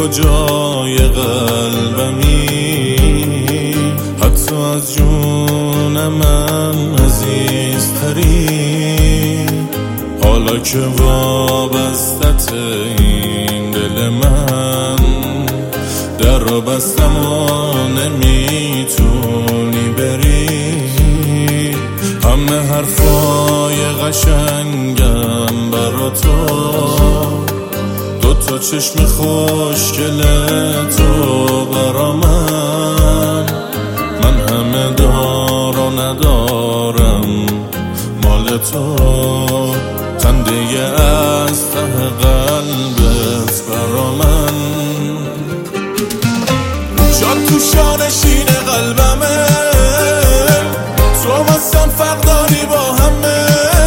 کجای قلبمی، حتی از جون من عزیزتری. حالا که وابستت این دل من، در را بستم و نمیتونی بری. همه حرفای قشنگم برا تو، دوتا چشم خوشگل تو برا من. من همه دار و ندارم مال تو، خنده از ته قلبت برا من. جات تو شانشین قلبمه، تو واسم فرق داری با همه.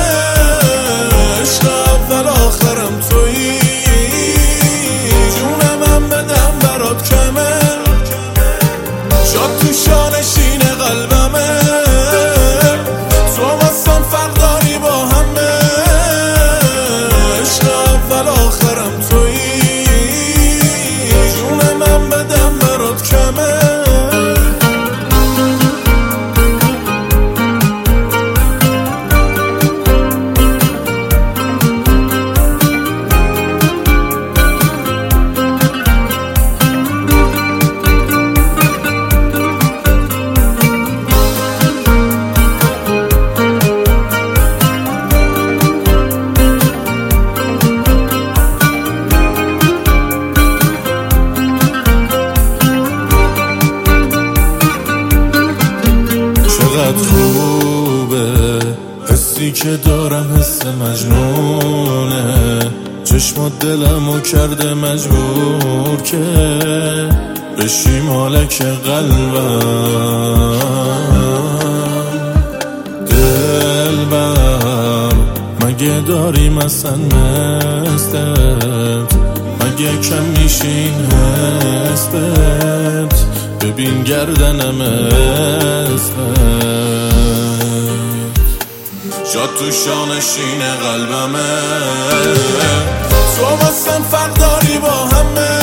عشق اول آخرم تویی، جون من بدم برات کمه. جات تو شانشین قلبمه، تو واسم فرق داری با همه. عشق اول آخرم تویی، جون من بدم برات کمه. چقدر خوبه حسی که دارم، حس مجنونه. چشمات دلمو کرده مجبور که بشی مالک قلبم. دلبر مگه داریم اصلا مثلت؟ مگه کم میشین حسبت؟ ببین گردنم اسمت، جات تو شانشین قلبمه. تو واسم فرق داری با همه.